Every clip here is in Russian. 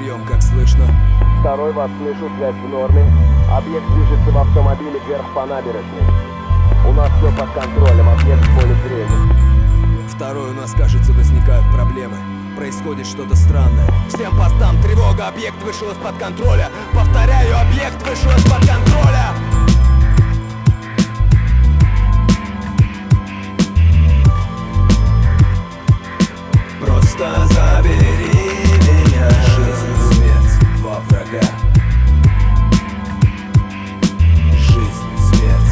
Прием, как слышно? Второй, вас слышу, связь в норме. Объект движется в автомобиле вверх по набережной. У нас все под контролем, объект в поле зрения. Второй, у нас, кажется, возникают проблемы. Происходит что-то странное. Всем постам тревога, объект вышел из-под контроля. Повторяю, объект вышел из-под контроля. Просто забери меня. Жизнь, смерть, два врага. Жизнь,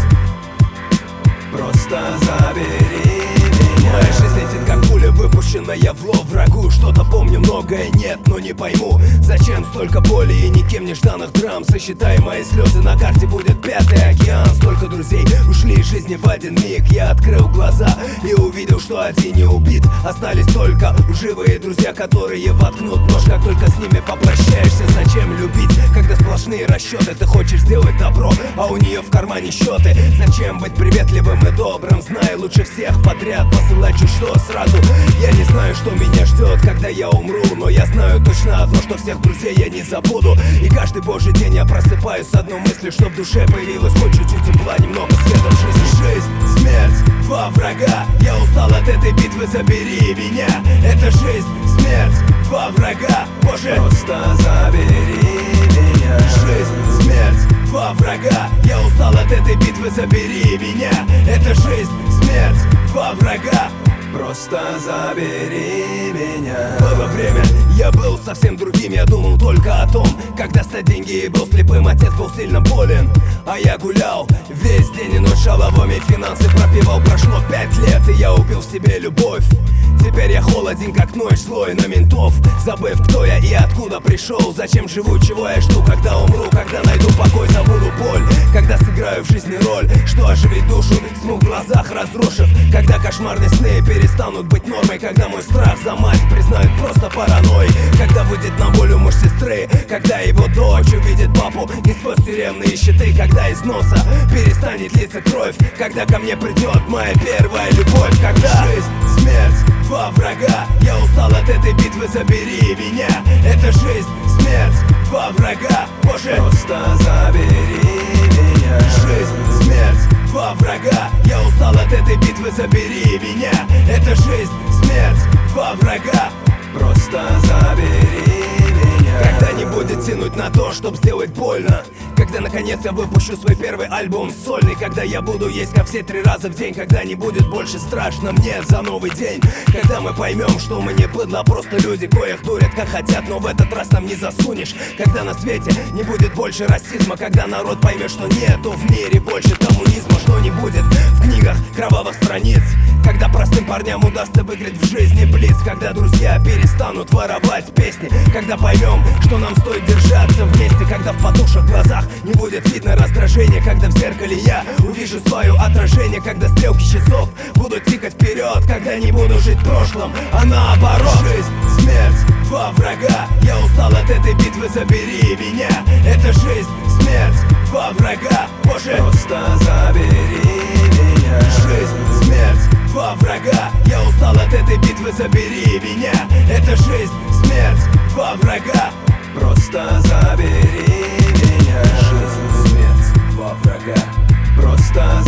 смерть. Просто забери меня. Моя жизнь летит как пуля, выпущенная в лоб врагу. Что-то помню, многое нет, но не пойму, зачем столько боли и никем не жданных драм. Сосчитай мои слезы, на карте будет пятый океан. Столько друзей ушли из жизни в один миг. Я открыл глаза и увидел, что один не убит. Остались только живые друзья, которые воткнут нож, как только с ними попрощаешься. Зачем любить, когда сплошные расчеты? Ты хочешь сделать добро, а у нее в кармане счеты. Зачем быть приветливым и добрым, зная лучше всех подряд, посылать чуть что сразу? Я не знаю, что меня ждет, когда я умру, но я знаю точно одно, что всех друзей я не забуду. И каждый божий день я просыпаюсь с одной мыслью, что в душе появилось хоть чуть-чуть тепла, немного света в жизни. Жизнь, смерть, два врага. Я устал от этой битвы, забери меня. Это жизнь, смерть, два врага. Боже, просто забери меня. Жизнь, смерть, два врага. Я устал от этой битвы, забери меня. Это жизнь, смерть, два врага. Просто забери меня. Было время, я был совсем другим. Я думал только о том, как достать деньги, и был слепым. Отец был сильно болен, а я гулял весь день и ночь шаловыми финансы пропивал. Прошло 5 лет, и я убил в себе любовь. Теперь я холоден, как ночь, злой на ментов, забыв, кто я и откуда пришел. Зачем живу, чего я жду, когда умру, когда найду покой, забуду боль, когда сыграю в жизни роль, что оживит душу, смуг в глазах разрушив, когда кошмарные сны перестанут быть нормой, когда мой страх за мать признают просто паранойей, когда выйдет на волю муж сестры, когда его дочь увидит папу не сквозь тюремные щиты, когда из носа перестанет литься кровь, когда ко мне придет моя первая любовь, когда жизнь, смерть, два врага. Я устал от этой битвы, забери меня. Это жизнь, смерть, два врага. Боже, просто забери меня. Жизнь, смерть, два врага. Я устал от этой битвы, забери меня. Это жизнь, смерть, два врага. Просто забери меня. Когда не будет тянуть на то, чтоб сделать больно, когда наконец я выпущу свой первый альбом сольный, когда я буду есть как все 3 раза в день, когда не будет больше страшно мне за новый день, когда мы поймем, что мы не быдло, просто люди, коих дурят как хотят, но в этот раз нам не засунешь, когда на свете не будет больше расизма, когда народ поймет, что нету в мире больше коммунизма, что не будет в книгах кровавых страниц, когда простым парням удастся выиграть в жизни блиц, когда друзья перестанут воровать песни, когда поймем, что нам стоит держаться вместе, когда в потухших глазах не будет видно раздражения, когда в зеркале я увижу свое отражение, когда стрелки часов будут тикать вперед, когда не буду жить прошлым, а наоборот. Жизнь, смерть, два врага. Я устал от этой битвы, забери меня. Это жизнь, смерть, два врага. Боже, просто забери меня. Жизнь, смерть, два врага. Я устал от этой битвы, забери меня. Это жизнь, смерть, два врага. Просто забери меня. Жизнь, смерть, два врага. Просто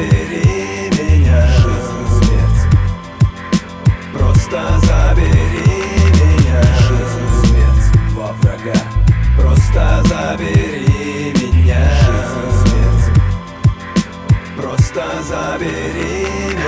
забери меня. Жизнь, смерть. Просто забери меня. Жизнь, смерть, два врага. Просто забери меня. Жизнь, смерть. Просто забери меня.